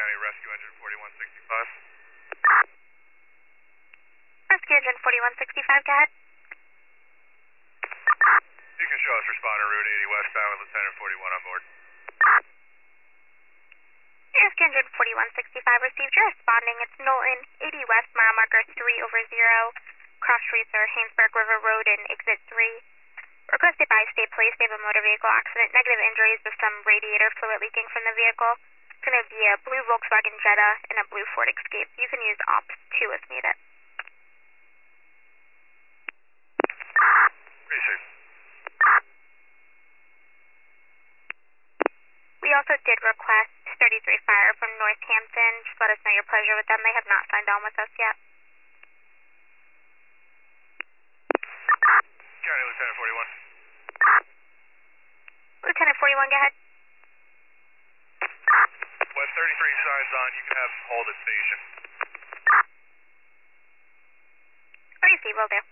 County, Rescue Engine 4165. Rescue Engine 4165, go ahead. You can show us responder Route 80 westbound with Lieutenant 41 on board. Rescue Engine 4165 received. You're responding. It's Knowlton, 80 west, mile marker 3/0. Cross streets are Haynesburg River Road and exit 3. Requested by state police. They have a motor vehicle accident. Negative injuries with some radiator fluid leaking from the vehicle. It's going to be a blue Volkswagen Jetta and a blue Ford Escape. You can use Ops 2 if needed. Appreciate it. We also did request 33 Fire from Northampton. Just let us know your pleasure with them. They have not signed on with us yet. County, Lieutenant 41. Lieutenant 41, go ahead. West 33 signs on. You can have them hold at station. What do you see? Will do.